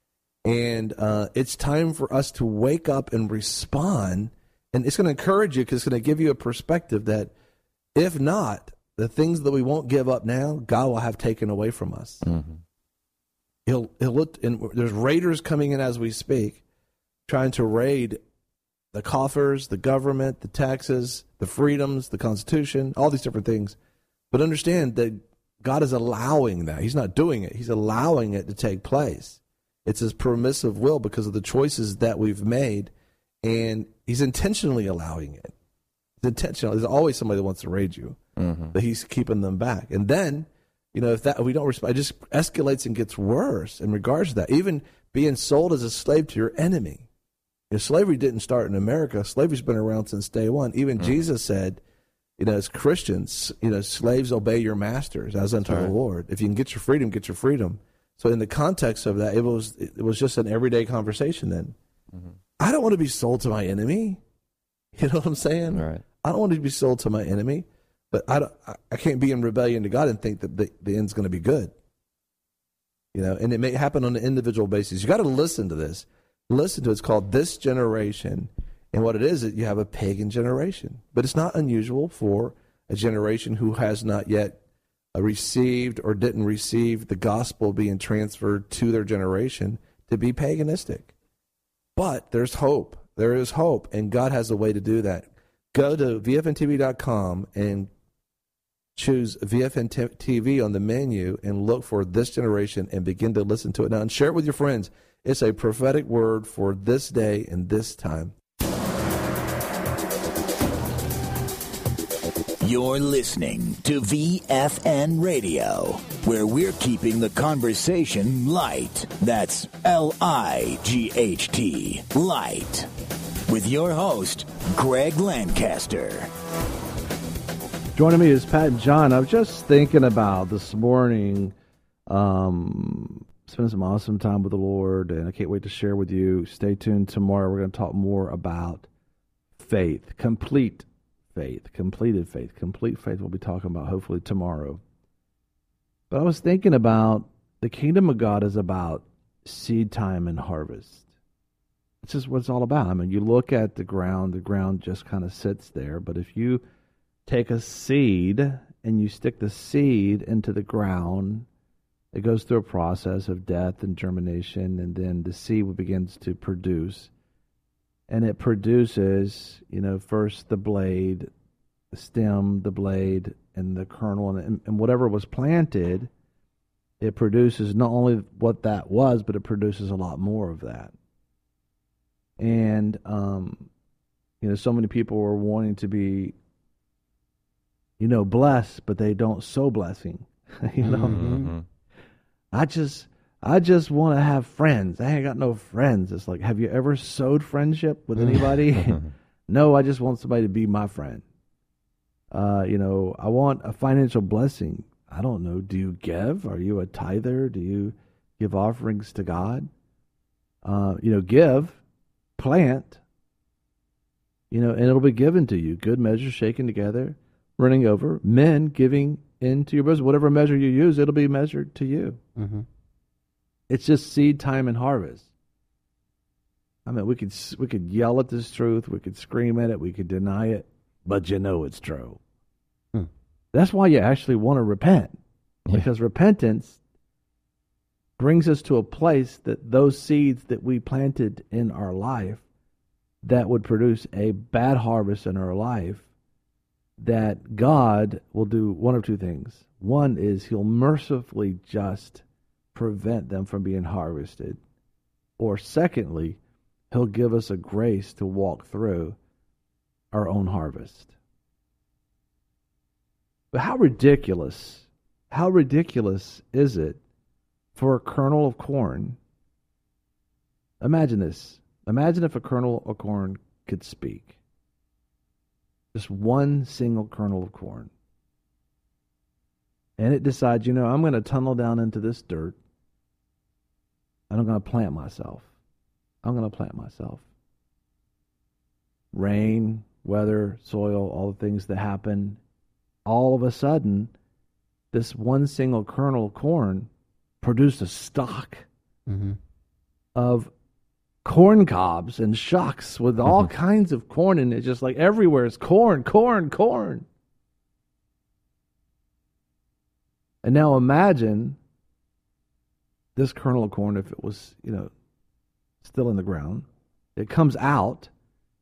And uh, it's time for us to wake up and respond. And it's going to encourage you, because it's going to give you a perspective that if not, the things that we won't give up now, God will have taken away from us. Mm-hmm. He'll he'll look, and there's raiders coming in as we speak, trying to raid the coffers, the government, the taxes, the freedoms, the Constitution, all these different things. But understand that God is allowing that. He's not doing it. He's allowing it to take place. It's his permissive will because of the choices that we've made, and he's intentionally allowing it. It's intentional. There's always somebody that wants to raid you. Mm-hmm. But he's keeping them back. And then, you know, if that if we don't respond, it just escalates and gets worse in regards to that. Even being sold as a slave to your enemy. You know, slavery didn't start in America. Slavery's been around since day one. Even mm-hmm. Jesus said, you know, as Christians, you know, slaves obey your masters as unto right. the Lord. If you can get your freedom, get your freedom. So in the context of that, it was it was just an everyday conversation then. Mm-hmm. I don't want to be sold to my enemy. You know what I'm saying? Right. I don't want to be sold to my enemy. But I, don't, I can't be in rebellion to God and think that the, the end's going to be good. You know, and it may happen on an individual basis. You got to listen to this. Listen to it. It's called This Generation. And what it is, is you have a pagan generation. But it's not unusual for a generation who has not yet received or didn't receive the gospel being transferred to their generation to be paganistic. But there's hope. There is hope. And God has a way to do that. Go to V F N T V dot com and choose V F N T V on the menu and look for This Generation and begin to listen to it now and share it with your friends. It's a prophetic word for this day and this time. You're listening to V F N Radio, where we're keeping the conversation light. That's L I G H T, light. With your host, Greg Lancaster. Joining me is Pat and John. I was just thinking about this morning, um, spending some awesome time with the Lord, and I can't wait to share with you. Stay tuned tomorrow. We're going to talk more about faith, complete faith, completed faith, complete faith we'll be talking about hopefully tomorrow. But I was thinking about the kingdom of God is about seed time and harvest. It's just what it's all about. I mean, you look at the ground, the ground just kind of sits there. But if you take a seed and you stick the seed into the ground, it goes through a process of death and germination, and then the seed begins to produce. And it produces, you know, first the blade, the stem, the blade, and the kernel, and, and whatever was planted, it produces not only what that was, but it produces a lot more of that. And, um, you know, so many people are wanting to be, you know, blessed, but they don't sow blessing. you know, mm-hmm. I just, I just want to have friends. I ain't got no friends. It's like, have you ever sowed friendship with anybody? No, I just want somebody to be my friend. Uh, you know, I want a financial blessing. I don't know. Do you give? Are you a tither? Do you give offerings to God. Uh, you know, give, plant, you know, and it'll be given to you. Good measure shaken together, running over. Men giving into your bosom. Whatever measure you use, it'll be measured to you. Mm-hmm. It's just seed time and harvest. I mean, we could we could yell at this truth, we could scream at it, we could deny it, but you know it's true. Hmm. That's why you actually want to repent, Yeah. because repentance brings us to a place that those seeds that we planted in our life that would produce a bad harvest in our life, that God will do one of two things. One is He'll mercifully just prevent them from being harvested. Or secondly, He'll give us a grace to walk through our own harvest. But how ridiculous, how ridiculous is it for a kernel of corn? Imagine this. Imagine if a kernel of corn could speak. Just one single kernel of corn. And it decides, you know, I'm going to tunnel down into this dirt, and I'm going to plant myself. I'm going to plant myself. Rain, weather, soil, all the things that happen. All of a sudden, this one single kernel of corn produced a stalk Mm-hmm. of corn cobs and shucks with all Mm-hmm. kinds of corn in it. Just like everywhere is corn, corn, corn. And now imagine this kernel of corn, if it was, you know, still in the ground. It comes out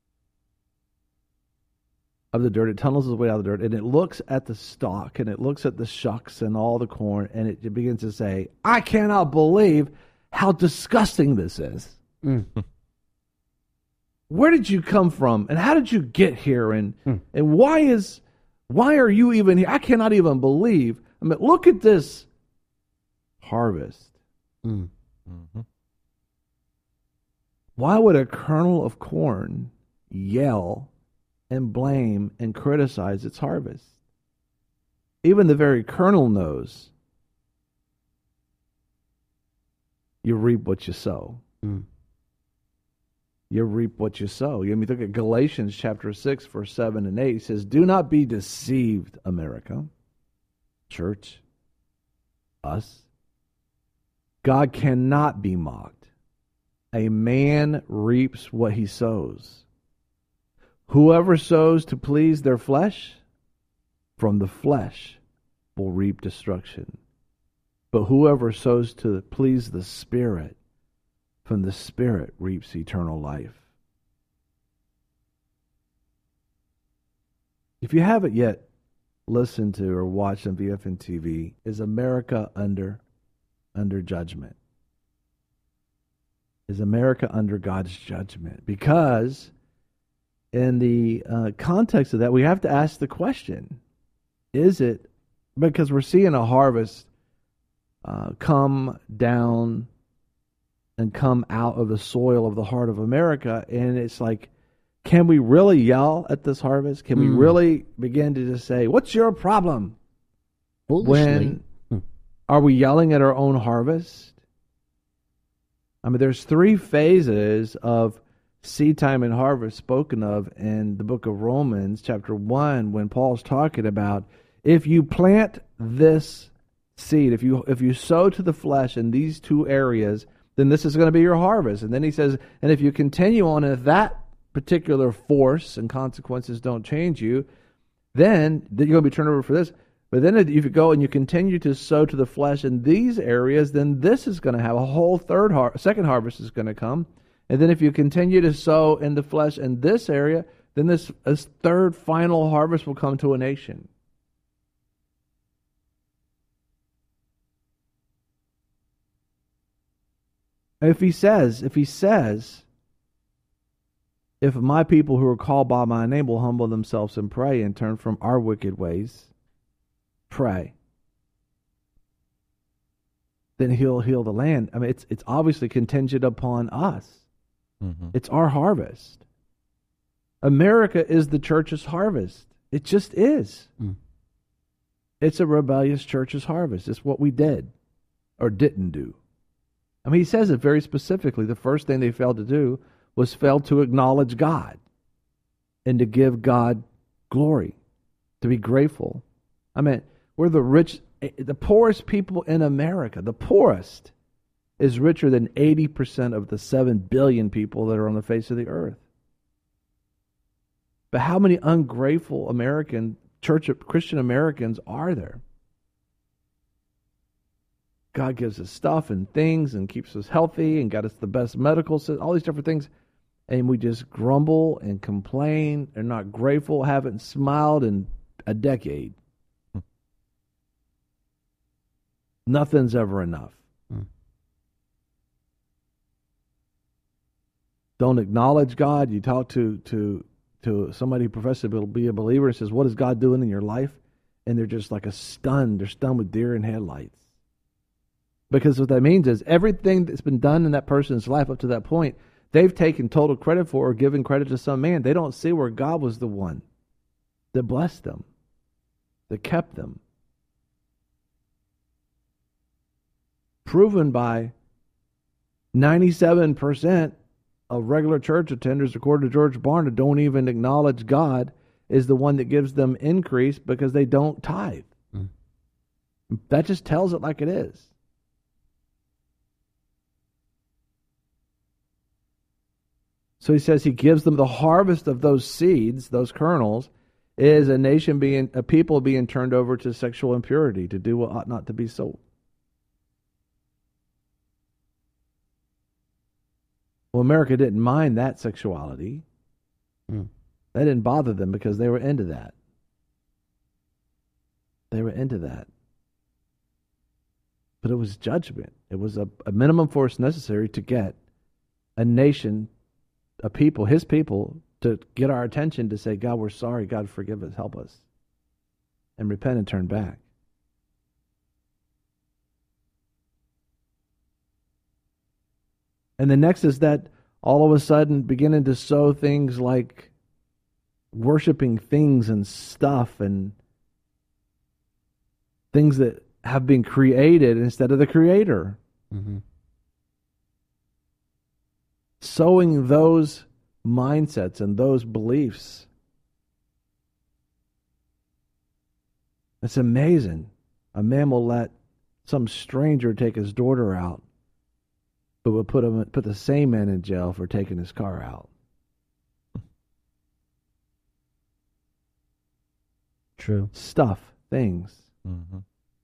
of the dirt. It tunnels its way out of the dirt, and it looks at the stalk, and it looks at the shucks and all the corn, and it, it begins to say, I cannot believe how disgusting this is. Mm. Where did you come from, and how did you get here, and Mm. and why is why are you even here? I cannot even believe. I mean, look at this harvest. Mm. Mm-hmm. Why would a kernel of corn yell and blame and criticize its harvest? Even the very kernel knows you reap what you sow. Mm. You reap what you sow. You mean, look at Galatians chapter six, verse seven and eight. It says, do not be deceived, America, church, us. God cannot be mocked. A man reaps what he sows. Whoever sows to please their flesh, from the flesh will reap destruction. But whoever sows to please the Spirit, from the Spirit reaps eternal life. If you haven't yet listened to or watched on V F N T V, is America under under judgment? Is America under God's judgment? Because in the uh, context of that, we have to ask the question, is it, because we're seeing a harvest uh, come down and come out of the soil of the heart of America, and it's like, can we really yell at this harvest? Can we Mm. really begin to just say, what's your problem? Foolishly. When Hmm. are we yelling at our own harvest? I mean, there's three phases of seed time and harvest spoken of in the book of Romans, chapter one, when Paul's talking about if you plant this seed, if you if you sow to the flesh in these two areas, then this is going to be your harvest. And then he says, and if you continue on, and if that particular force and consequences don't change you, then you're going to be turned over for this. But then if you go and you continue to sow to the flesh in these areas, then this is going to have a whole third har- second harvest is going to come. And then if you continue to sow in the flesh in this area, then this, this third final harvest will come to a nation. If he says, if he says, if my people who are called by my name will humble themselves and pray and turn from our wicked ways, pray, then he'll heal the land. I mean, it's it's obviously contingent upon us. Mm-hmm. It's our harvest. America is the church's harvest. It just is. Mm. It's a rebellious church's harvest. It's what we did or didn't do. I mean, he says it very specifically. The first thing they failed to do was fail to acknowledge God and to give God glory, to be grateful. I mean, we're the rich, the poorest people in America. The poorest is richer than eighty percent of the seven billion people that are on the face of the earth. But how many ungrateful American, church Christian Americans are there? God gives us stuff and things and keeps us healthy and got us the best medical system, all these different things. And we just grumble and complain and not grateful, haven't smiled in a decade. Hmm. Nothing's ever enough. Hmm. Don't acknowledge God. You talk to, to, to somebody who professes to be a believer and says, what is God doing in your life? And they're just like a stunned. They're stunned with deer in headlights. Because what that means is everything that's been done in that person's life up to that point, they've taken total credit for or given credit to some man. They don't see where God was the one that blessed them, that kept them. Proven by ninety-seven percent of regular church attenders, according to George Barna, don't even acknowledge God is the one that gives them increase because they don't tithe. Mm. That just tells it like it is. So he says he gives them the harvest of those seeds, those kernels, is a nation being, a people being turned over to sexual impurity, to do what ought not to be so. Well, America didn't mind that sexuality. Mm. That didn't bother them because they were into that. They were into that. But it was judgment. It was a, a minimum force necessary to get a nation, a people, his people, to get our attention to say, God, we're sorry. God, forgive us. Help us. And repent and turn back. And the next is that all of a sudden beginning to sow things like worshiping things and stuff and things that have been created instead of the Creator. Mm-hmm. Sowing those mindsets and those beliefs. It's amazing. A man will let some stranger take his daughter out, but will put him put the same man in jail for taking his car out. True. Stuff, things. Mm-hmm.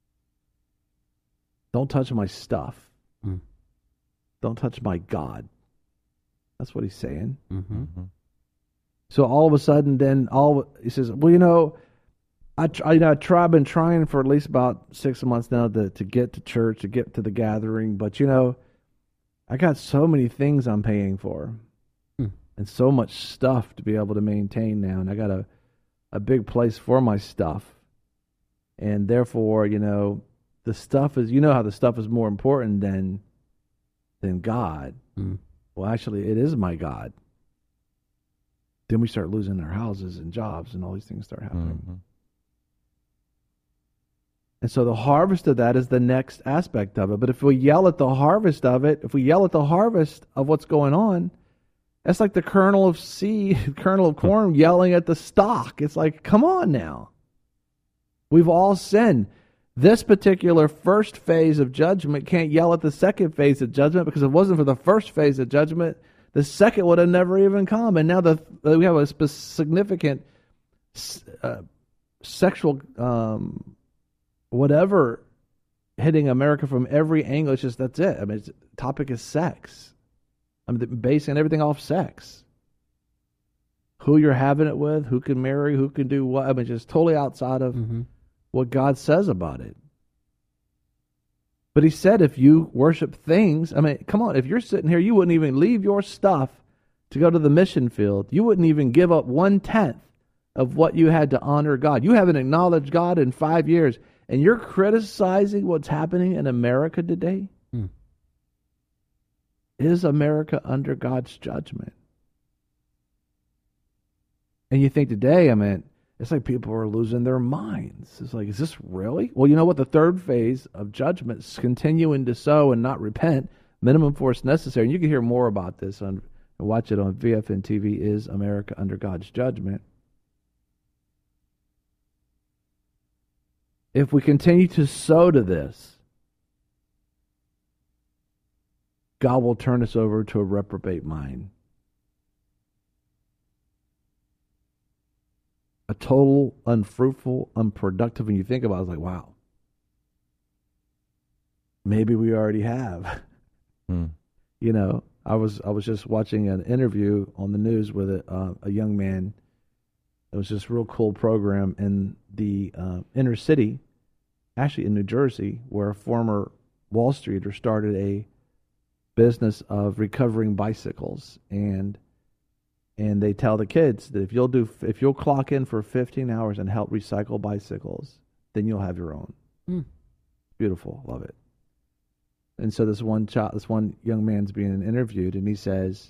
Don't touch my stuff. Mm. Don't touch my God. That's what he's saying. Mm-hmm. Mm-hmm. So all of a sudden, then all he says, well, you know, I I, you know, I try, I've been trying for at least about six months now to to get to church, to get to the gathering, but you know, I got so many things I'm paying for, hmm. and so much stuff to be able to maintain now, and I got a a big place for my stuff, and therefore, you know, the stuff is, you know, how the stuff is more important than than God. Hmm. Well, actually, it is my God. Then we start losing our houses and jobs, and all these things start happening. Mm-hmm. And so the harvest of that is the next aspect of it. But if we yell at the harvest of it, if we yell at the harvest of what's going on, that's like the kernel of seed, kernel of corn yelling at the stalk. It's like, come on now. We've all sinned. This particular first phase of judgment can't yell at the second phase of judgment, because if it wasn't for the first phase of judgment, the second would have never even come. And now the we have a sp- significant uh, sexual um, whatever hitting America from every angle. It's just, that's it. I mean, it's, the topic is sex. I mean, basing everything off sex. Who you're having it with, who can marry, who can do what. I mean, just totally outside of mm-hmm. what God says about it. But he said if you worship things, I mean, come on, if you're sitting here, you wouldn't even leave your stuff to go to the mission field. You wouldn't even give up one-tenth of what you had to honor God. You haven't acknowledged God in five years, and you're criticizing what's happening in America today? Hmm. Is America under God's judgment? And you think today, I mean, it's like people are losing their minds. It's like, is this really? Well, you know what? The third phase of judgment is continuing to sow and not repent. minimum force necessary. And you can hear more about this on, watch it on V F N T V, Is America Under God's Judgment. If we continue to sow to this, God will turn us over to a reprobate mind. A total, unfruitful, unproductive. When you think about it, it's like, wow. Maybe we already have. Hmm. You know, I was I was just watching an interview on the news with a, uh, a young man. It was just a real cool program in the uh, inner city, actually in New Jersey, where a former Wall Streeter started a business of recovering bicycles, and and they tell the kids that if you'll do if you'll clock in for fifteen hours and help recycle bicycles, then you'll have your own. Mm. Beautiful, love it. And so this one child, this one young man's being interviewed, and he says,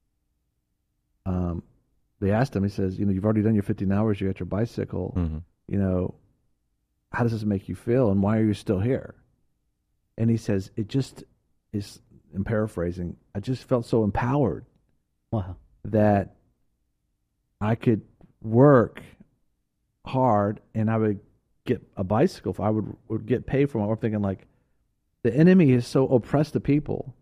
um, they asked him, he says, you know, you've already done your fifteen hours, you got your bicycle, Mm-hmm. you know, how does this make you feel, and why are you still here? And he says, it just is, I'm paraphrasing, I just felt so empowered. Wow. That I could work hard and I would get a bicycle. I would, would get paid for it. I'm thinking, like, the enemy is so oppressed the people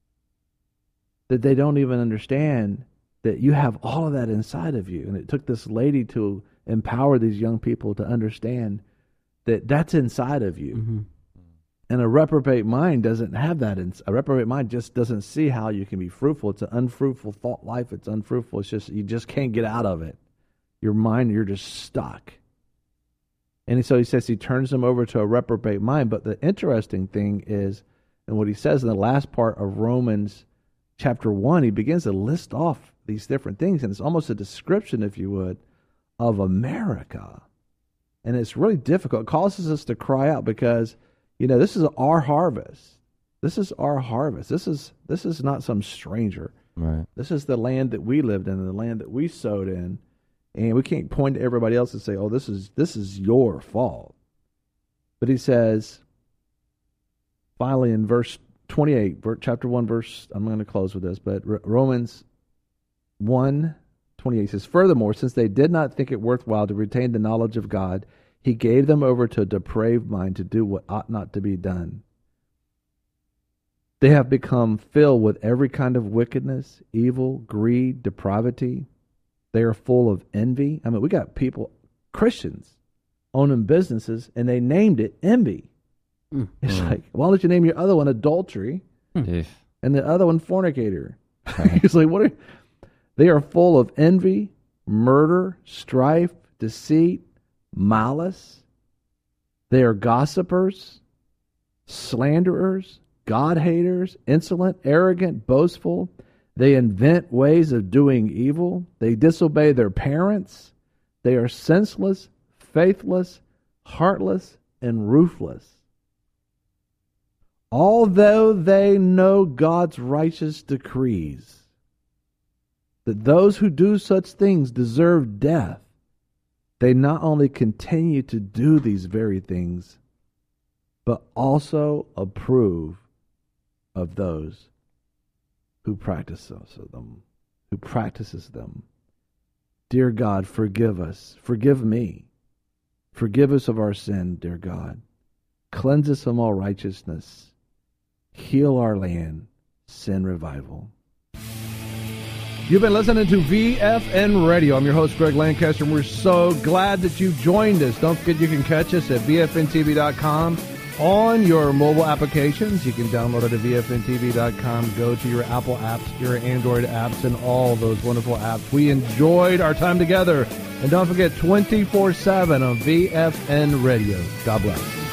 that they don't even understand that you have all of that inside of you. And it took this lady to empower these young people to understand that that's inside of you. Mm-hmm. And a reprobate mind doesn't have that. In, a reprobate mind just doesn't see how you can be fruitful. It's an unfruitful thought life. It's unfruitful. It's just, you just can't get out of it. Your mind, you're just stuck. And so he says he turns them over to a reprobate mind. But the interesting thing is, and what he says in the last part of Romans chapter one, he begins to list off these different things. And it's almost a description, if you would, of America. And it's really difficult. It causes us to cry out because, you know, this is our harvest. This is our harvest. This is this is not some stranger. Right. This is the land that we lived in, and the land that we sowed in. And we can't point to everybody else and say, oh, this is this is your fault. But he says, finally in verse twenty-eight, chapter one, verse, I'm going to close with this, but Romans one twenty-eight says, furthermore, since they did not think it worthwhile to retain the knowledge of God, he gave them over to a depraved mind to do what ought not to be done. They have become filled with every kind of wickedness, evil, greed, depravity. They are full of envy. I mean, we got people, Christians, owning businesses, and they named it envy. Mm. It's Mm. like, why don't you name your other one adultery Mm. and the other one fornicator? Right. It's like, what are, they are full of envy, murder, strife, deceit, malice. They are gossipers, slanderers, God-haters, insolent, arrogant, boastful. They invent ways of doing evil. They disobey their parents. They are senseless, faithless, heartless, and ruthless. Although they know God's righteous decrees, that those who do such things deserve death, they not only continue to do these very things, but also approve of those who practice them, who practices them. Dear God, forgive us. Forgive me. Forgive us of our sin, dear God. Cleanse us from all righteousness. Heal our land. Send revival. You've been listening to V F N Radio. I'm your host, Greg Lancaster, and we're so glad that you joined us. Don't forget you can catch us at V F N T V dot com on your mobile applications. You can download it at V F N T V dot com. Go to your Apple apps, your Android apps, and all those wonderful apps. We enjoyed our time together. And don't forget, twenty-four seven on V F N Radio. God bless.